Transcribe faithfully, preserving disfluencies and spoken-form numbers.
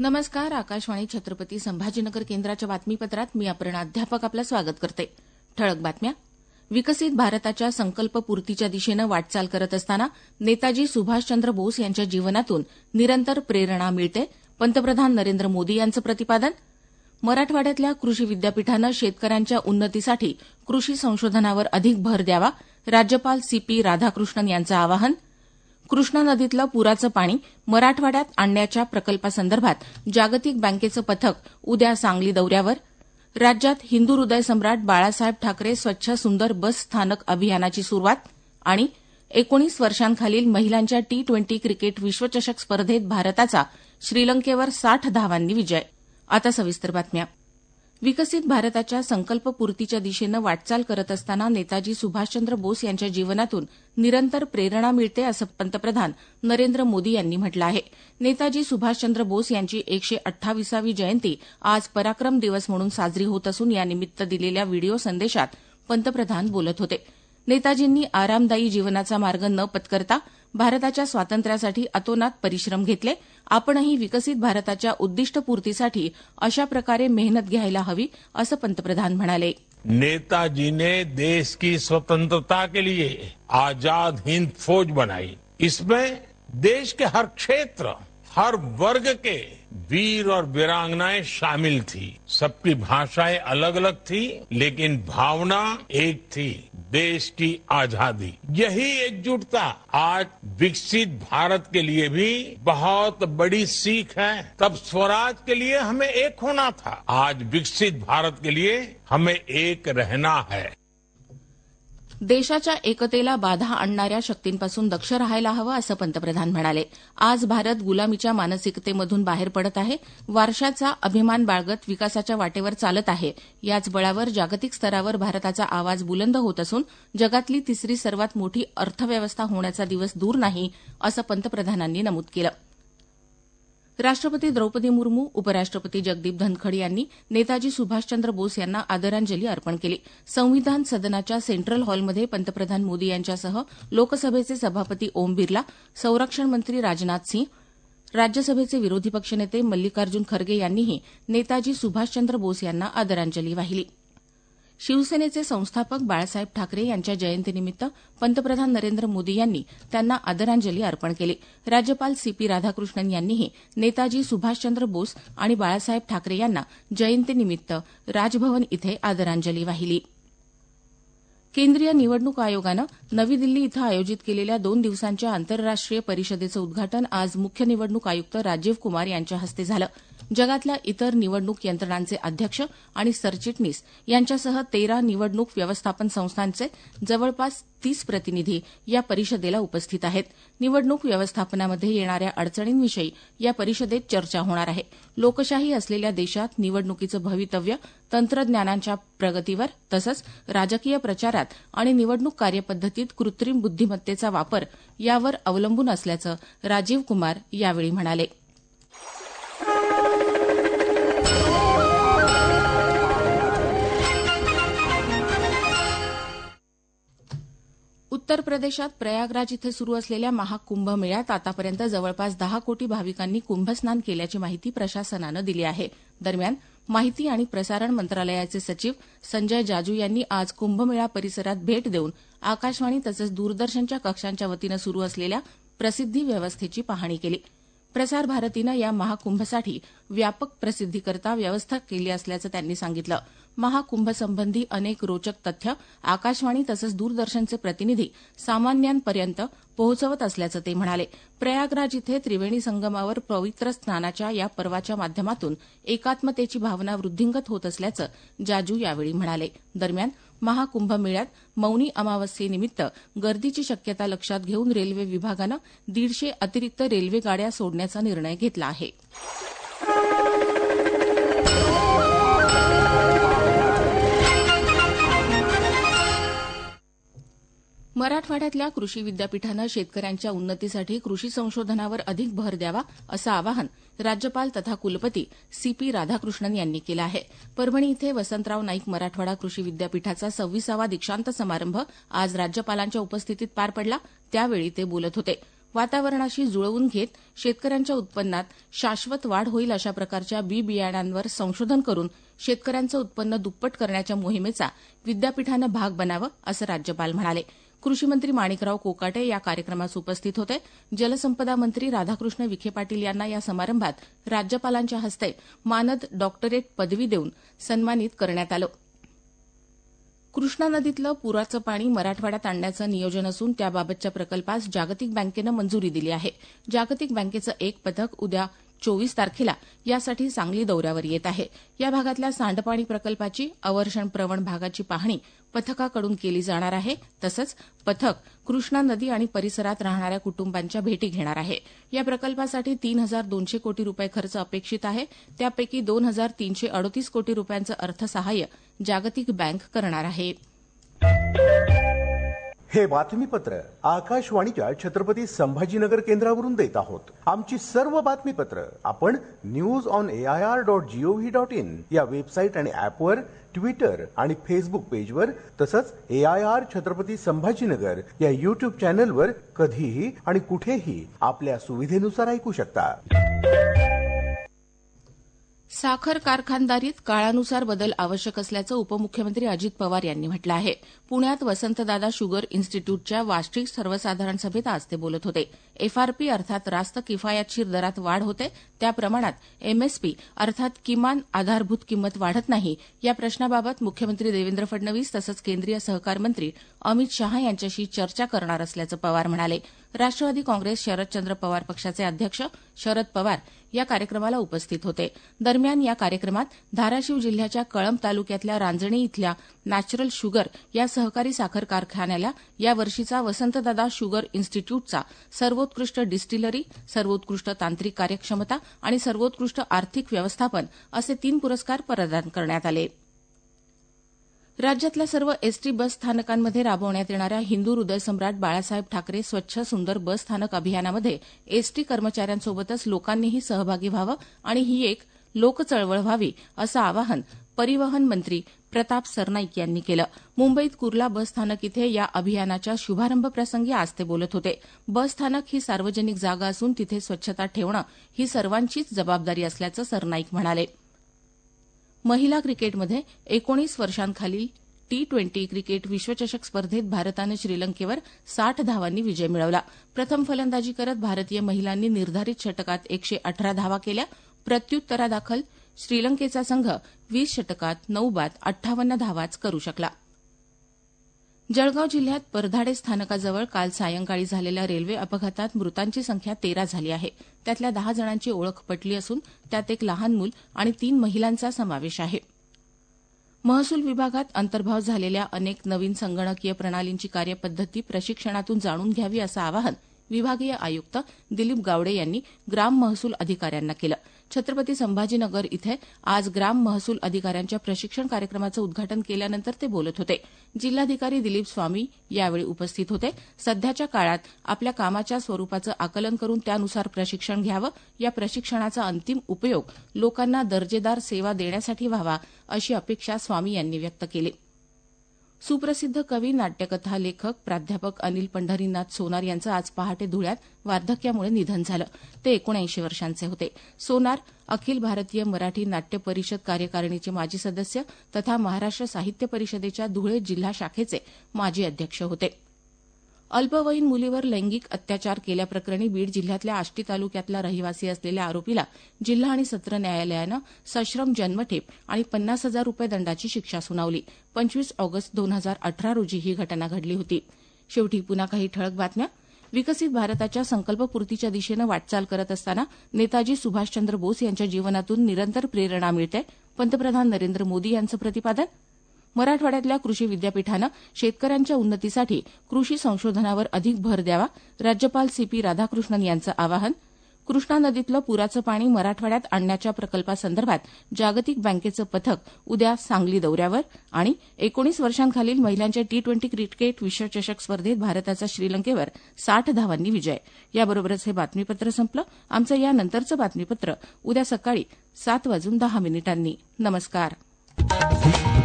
नमस्कार. आकाशवाणी छत्रपती संभाजीनगर केंद्राच्या बातमीपत्रात मी अपर्णा अध्यापक आपलं स्वागत करते. ठळक बातम्या. विकसित भारताच्या संकल्पपूर्तीच्या दिशेनं वाटचाल करत असताना नेताजी सुभाषचंद्र बोस यांच्या जीवनातून निरंतर प्रेरणा मिळते, पंतप्रधान नरेंद्र मोदी यांचं प्रतिपादन. मराठवाड्यातल्या कृषी विद्यापीठानं शेतकऱ्यांच्या उन्नतीसाठी कृषी संशोधनावर अधिक भर द्यावा, राज्यपाल सी पी राधाकृष्णन यांचं आवाहन. कृष्णा नदीतलं पुराचं पाणी मराठवाड्यात आणण्याच्या प्रकल्पासंदर्भात जागतिक बँकेचं पथक उद्या सांगली दौऱ्यावर. राज्यात हिंदू हृदय सम्राट बाळासाहेब ठाकरे स्वच्छ सुंदर बस स्थानक अभियानाची सुरुवात. आणि एकोणीस वर्षांखालील महिलांच्या टी ट्वेंटी क्रिकेट विश्वचषक स्पर्धेत भारताचा श्रीलंकेवर साठ धावांनी विजय. आता सविस्तर बातम्या. विकसित भारताच्या संकल्पपूर्तीच्या दिशेनं वाटचाल करत असताना नेताजी सुभाषचंद्र बोस यांच्या जीवनातून निरंतर प्रेरणा मिळते असं पंतप्रधान नरेंद्र मोदी यांनी म्हटलं आहे. नेताजी सुभाषचंद्र बोस यांची एकशे अठ्ठावीसावी जयंती आज पराक्रम दिवस म्हणून साजरी होत असून यानिमित्त दिलेल्या व्हिडिओ संदेशात पंतप्रधान बोलत होते. नेताजींनी आरामदायी जीवनाचा मार्ग न पत्करता भारताच्या स्वातंत्र्यासाठी अतोनात परिश्रम घेतले. आपणही विकसित भारताच्या उद्दिष्टपूर्तीसाठी अशा प्रकारे मेहनत घ्यायला हवी असं पंतप्रधान म्हणाले. नेताजी ने देश की स्वतंत्रता के लिए आजाद हिंद फौज बनाई. इसमें देश के हर क्षेत्र, हर वर्ग के वीर और वीरांगनाएं शामिल थी. सबकी भाषाएं अलग अलग थी, लेकिन भावना एक थी, देश की आजादी. यही एकजुटता आज विकसित भारत के लिए भी बहुत बड़ी सीख है. तब स्वराज के लिए हमें एक होना था, आज विकसित भारत के लिए हमें एक रहना है. देशाच्या एकतेला बाधा आणणाऱ्या शक्तींपासून दक्ष राहायला हवं असं पंतप्रधान म्हणाले. आज भारत गुलामीच्या मानसिकतेमधून बाहेर पडत आहे, वारशाचा अभिमान बाळगत विकासाच्या वाटेवर चालत आहे. याच बळावर जागतिक स्तरावर भारताचा आवाज बुलंद होत असून जगातली तिसरी सर्वात मोठी अर्थव्यवस्था होण्याचा दिवस दूर नाही असं पंतप्रधानांनी नमूद केलं. राष्ट्रपती द्रौपदी मुर्मू, उपराष्ट्रपती जगदीप धनखड यांनी नेताजी सुभाषचंद्र बोस यांना आदरांजली अर्पण केली. संविधान सदनाच्या सेंट्रल हॉलमध्ये पंतप्रधान मोदी यांच्यासह लोकसभेचे सभापती ओम बिर्ला, संरक्षण मंत्री राजनाथ सिंह, राज्यसभेचे विरोधी पक्षनेते मल्लिकार्जुन खरगे यांनीही नेताजी सुभाषचंद्र बोस यांना आदरांजली वाहिली. शिवसेनेचे संस्थापक बाळासाहेब ठाकरे यांच्या जयंतीनिमित्त पंतप्रधान नरेंद्र मोदी यांनी त्यांना आदरांजली अर्पण केली. राज्यपाल सी पी राधाकृष्णन यांनीही नेताजी सुभाषचंद्र बोस आणि बाळासाहेब ठाकरे यांना जयंतीनिमित्त राजभवन इथे आदरांजली वाहिली. केंद्रीय निवडणूक आयोगानं नवी दिल्ली इथं आयोजित केलेल्या दोन दिवसांच्या आंतरराष्ट्रीय परिषदेचं उद्घाटन आज मुख्य निवडणूक आयुक्त राजीव कुमार यांच्या हस्ते झालं. जगातल्या इतर निवडणूक यंत्रणांचे अध्यक्ष आणि सरचिटणीस यांच्यासह तेरा निवडणूक व्यवस्थापन संस्थांचे जवळपास तीस प्रतिनिधी या परिषदेला उपस्थित आहेत. निवडणूक व्यवस्थापनामध्ये येणाऱ्या अडचणींविषयी या परिषदेत चर्चा होणार आहे. लोकशाही असलेल्या देशात निवडणुकीचं भवितव्य, तंत्रज्ञानाच्या प्रगतीवर तसंच राजकीय प्रचारात आणि निवडणूक कार्यपद्धतीत कृत्रिम बुद्धिमत्तेचा वापर यावर अवलंबून असल्याचं राजीव कुमार यावेळी म्हणाले. उत्तर प्रदेशात प्रयागराज इथं सुरू असलेल्या महाकुंभ मेळ्यात आतापर्यंत जवळपास दहा कोटी भाविकांनी कुंभस्नान केल्याची माहिती प्रशासनानं दिली आहे. दरम्यान माहिती आणि प्रसारण मंत्रालयाचे सचिव संजय जाजू यांनी आज कुंभमेळा परिसरात भेट देऊन आकाशवाणी तसंच दूरदर्शनच्या कक्षांच्या वतीनं सुरू असलेल्या प्रसिद्धी व्यवस्थेची पाहणी केली. प्रसार भारतीनं या महाकुंभसाठी व्यापक प्रसिद्धीकरता व्यवस्था केली असल्याचं त्यांनी सांगितलं. महाकुंभसंबंधी अनेक रोचक तथ्य आकाशवाणी तसंच दूरदर्शनचे प्रतिनिधी सामान्यांपर्यंत पोहोचवत असल्याचं ते म्हणाले. प्रयागराज इथे त्रिवेणी संगमावर पवित्र स्नानाच्या या पर्वाच्या माध्यमातून एकात्मतेची भावना वृद्धिंगत होत असल्याचं जाजू यावेळी म्हणाले. दरम्यान महाकुंभ मेळ्यात मौनी अमावस्येनिमित्त गर्दीची शक्यता लक्षात घेऊन रेल्वे विभागानं दीडशे अतिरिक्त रेल्वे गाड्या सोडण्याचा निर्णय घेतला आहे. मराठवाड्यातल्या कृषी विद्यापीठानं शेतकऱ्यांच्या उन्नतीसाठी कृषी संशोधनावर अधिक भर द्यावा असं आवाहन राज्यपाल तथा कुलपती सी पी राधाकृष्णन यांनी केलं आहे. परभणी इथे वसंतराव नाईक मराठवाडा कृषी विद्यापीठाचा सव्वीसावा दीक्षांत समारंभ आज राज्यपालांच्या उपस्थितीत पार पडला. त्यावेळी ते बोलत होते. वातावरणाशी जुळवून घेत शेतकऱ्यांच्या उत्पन्नात शाश्वत वाढ होईल अशा प्रकारच्या बी बियाणांवर संशोधन करून शेतकऱ्यांचं उत्पन्न दुप्पट करण्याच्या मोहिमेचा विद्यापीठानं भाग बनावं असं राज्यपाल म्हणाले. कृषीमंत्री माणिकराव कोकाटे या कार्यक्रमास उपस्थित होते. जलसंपदा मंत्री राधाकृष्ण विखे पाटील यांना या समारंभात राज्यपालांच्या हस्ते मानद डॉक्टरेट पदवी देऊन सन्मानित करण्यात आलं. कृष्णा नदीतलं पुराचं पाणी मराठवाड्यात आणण्याचं नियोजन असून त्याबाबतच्या प्रकल्पास जागतिक बँकेनं मंजुरी दिली आहे. जागतिक बँकेचं एक पथक उद्या चोवीस तारखेला यासाठी सांगली दौऱ्यावर येत आहे. या भागातल्या सांडपाणी प्रकल्पाची अवर्षण प्रवण भागाची पाहणी पथकाकडून केली जाणार आहे. तसंच पथक कृष्णा नदी आणि परिसरात राहणाऱ्या कुटुंबांच्या भेटी घेणार आहे. या प्रकल्पासाठी तीन हजार दोनशे कोटी रुपये खर्च अपेक्षित आहे. त्यापैकी दोन हजार तीनशे अडोतीस कोटी रुपयांचं अर्थसहाय्य जागतिक बँक करणार आहे. हे बातमीपत्र आकाशवाणीच्या छत्रपती संभाजीनगर केंद्रावरून देत आहोत. आमची सर्व बातमीपत्र आपण news on AIR dot gov dot in या वेबसाईट आणि ऍपवर, ट्विटर आणि फेसबुक पेजवर तसंच एआयआर छत्रपती संभाजीनगर या युट्यूब चॅनलवर कधीही आणि कुठेही आपल्या सुविधेनुसार ऐकू शकता. साखर कारखानदारीत काळानुसार बदल आवश्यक असल्याचं उपमुख्यमंत्री अजित पवार यांनी म्हटलं आहे. पुण्यात वसंतदादा शुगर इन्स्टिट्यूटच्या वार्षिक सर्वसाधारण सभेत आज ते बोलत होते. एफआरपी अर्थात रास्त किफायतशीर दरात वाढ होते, त्या प्रमाणात एमएसपी अर्थात किमान आधारभूत किंमत वाढत नाही, या प्रश्नाबाबत मुख्यमंत्री देवेंद्र फडणवीस तसंच केंद्रीय सहकार मंत्री अमित शहा यांच्याशी चर्चा करणार असल्याचं पवार म्हणाले. राष्ट्रवादी काँग्रेस शरदचंद्र पवार पक्षाचे अध्यक्ष शरद पवार या कार्यक्रमाला उपस्थित होते. दरम्यान या कार्यक्रमात धाराशिव जिल्ह्याच्या कळंब तालुक्यातल्या रांजणी इथल्या नॅचरल शुगर या सहकारी साखर कारखान्याला या वर्षीचा वसंतदादा शुगर इन्स्टिट्यूटचा सर्वोत्कृष्ट डिस्टिलरी, सर्वोत्कृष्ट तांत्रिक कार्यक्षमता आणि सर्वोत्कृष्ट आर्थिक व्यवस्थापन असे तीन पुरस्कार प्रदान करण्यात आले. राज्यातल्या सर्व एसटी बस स्थानकांमध्ये राबवण्यात येणाऱ्या हिंदू हृदयसम्राट बाळासाहेब ठाकरे स्वच्छ सुंदर बस स्थानक अभियानामध्ये एसटी कर्मचाऱ्यांसोबतच लोकांनीही सहभागी व्हावं आणि ही एक लोकचळवळ व्हावी असं आवाहन परिवहन मंत्री प्रताप सरनाईक यांनी केलं. मुंबईत कुर्ला बस स्थानक इथे या अभियानाच्या शुभारंभ प्रसंगी आज ते बोलत होते. बस स्थानक ही सार्वजनिक जागा असून तिथे स्वच्छता ठेवणं ही सर्वांचीच जबाबदारी असल्याचं सरनाईक म्हणाले. महिला क्रिकेटमध्ये एकोणीस वर्षांखालील टी ट्वेंटी क्रिकेट विश्वचषक स्पर्धेत भारतानं श्रीलंकेवर साठ धावांनी विजय मिळवला. प्रथम फलंदाजी करत भारतीय महिलांनी निर्धारित षटकात एकशे अठरा धावा केल्या. प्रत्युत्तरादाखल श्रीलंकेचा संघ वीस षटकात नऊ बाद अठ्ठावन्न धावाच करू शकला. जळगाव जिल्ह्यात परधाडे स्थानकाजवळ काल सायंकाळी झालेल्या रेल्वे अपघातात मृतांची संख्या तेरा झाली आहे. त्यातल्या दहा जणांची ओळख पटली असून त्यात एक लहान मूल आणि तीन महिलांचा समावेश आहे. महसूल विभागात अंतर्भाव झालेल्या अनेक नवीन संगणकीय प्रणालींची कार्यपद्धती प्रशिक्षणातून जाणून घ्यावी असं आवाहन विभागीय आयुक्त दिलीप गावडे यांनी ग्राम महसूल अधिकाऱ्यांना केलं. छत्रपती संभाजीनगर इथे आज ग्राम महसूल अधिकाऱ्यांच्या प्रशिक्षण कार्यक्रमाचं उद्घाटन केल्यानंतर ते बोलत होते. जिल्हाधिकारी दिलीप स्वामी यावेळी उपस्थित होते. सध्याच्या काळात आपल्या कामाच्या स्वरूपाचं आकलन करून त्यानुसार प्रशिक्षण घ्यावं. या प्रशिक्षणाचा अंतिम उपयोग लोकांना दर्जेदार सेवा देण्यासाठी व्हावा अशी अपेक्षा स्वामी यांनी व्यक्त केली. सुप्रसिद्ध कवी, नाट्यकथा लेखक, प्राध्यापक अनिल पंढरीनाथ सोनार यांचं आज पहाटे धुळ्यात वार्धक्यामुळे निधन झालं. ते एकोणऐंशी वर्षांचे होते. सोनार अखिल भारतीय मराठी नाट्य परिषद कार्यकारिणीचे माजी सदस्य तथा महाराष्ट्र साहित्य परिषदेच्या धुळे जिल्हा शाखेचे माजी अध्यक्ष होते. अल्पवयीन मुलीवर लैंगिक अत्याचार केल्याप्रकरणी बीड जिल्ह्यातल्या आष्टी तालुक्यातला रहिवासी असलेल्या आरोपीला जिल्हा आणि सत्र न्यायालयानं सश्रम जन्मठेप आणि पन्नास हजार रुपये दंडाची शिक्षा सुनावली. पंचवीस ऑगस्ट दोन हजार अठरा रोजी ही घटना घडली होती. शेवटी पुन्हा काही ठळक बातम्या. विकसित भारताच्या संकल्पपूर्तीच्या दिशेनं वाटचाल करत असताना नेताजी सुभाषचंद्र बोस यांच्या जीवनातून निरंतर प्रेरणा मिळते. पंतप्रधान नरेंद्र मोदी यांचं प्रतिपादन. मराठवाड्यातल्या कृषी विद्यापीठानं शेतकऱ्यांच्या उन्नतीसाठी कृषी संशोधनावर अधिक भर द्यावा. राज्यपाल सी पी राधाकृष्णन यांचं आवाहन. कृष्णा नदीतलं पुराचं पाणी मराठवाड्यात आणण्याच्या प्रकल्पासंदर्भात जागतिक बँकेचं पथक उद्या सांगली दौऱ्यावर. आणि एकोणीस वर्षांखालील महिलांच्या टी ट्वेंटी क्रिकेट विश्वचषक स्पर्धेत भारताचा श्रीलंकेवर साठ धावांनी विजय. याबरोबरच हे बातमीपत्र संपलं. आमचं यानंतरचं बातमीपत्र उद्या सकाळी सात वाजून दहा मिनिटांनी. नमस्कार.